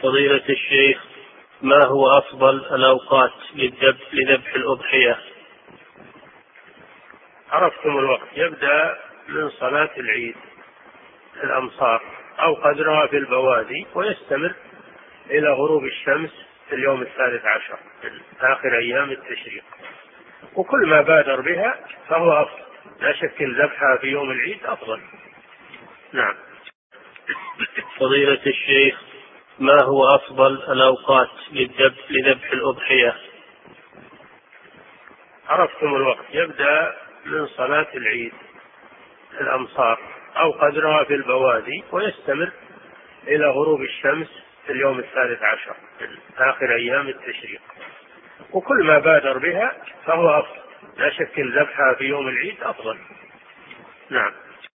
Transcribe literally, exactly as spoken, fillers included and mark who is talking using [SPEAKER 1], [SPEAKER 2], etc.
[SPEAKER 1] فضيلة الشيخ، ما هو أفضل الأوقات لذبح الأضحية؟
[SPEAKER 2] عرفتم الوقت، يبدأ من صلاة العيد في الأمصار أو قدرها في البوادي، ويستمر إلى غروب الشمس في اليوم الثالث عشر من آخر أيام التشريق، وكل ما بادر بها فهو أفضل، لا شك ذبحها في يوم العيد أفضل. نعم.
[SPEAKER 1] فضيلة الشيخ، ما هو أفضل الأوقات لذبح الأضحية؟
[SPEAKER 2] عرفتم الوقت، يبدأ من صلاة العيد في الأمصار أو قدرها في البوادي، ويستمر إلى غروب الشمس في اليوم الثالث عشر من آخر أيام التشريق، وكل ما بادر بها فهو أفضل، لا شك ذبحها في يوم العيد أفضل. نعم.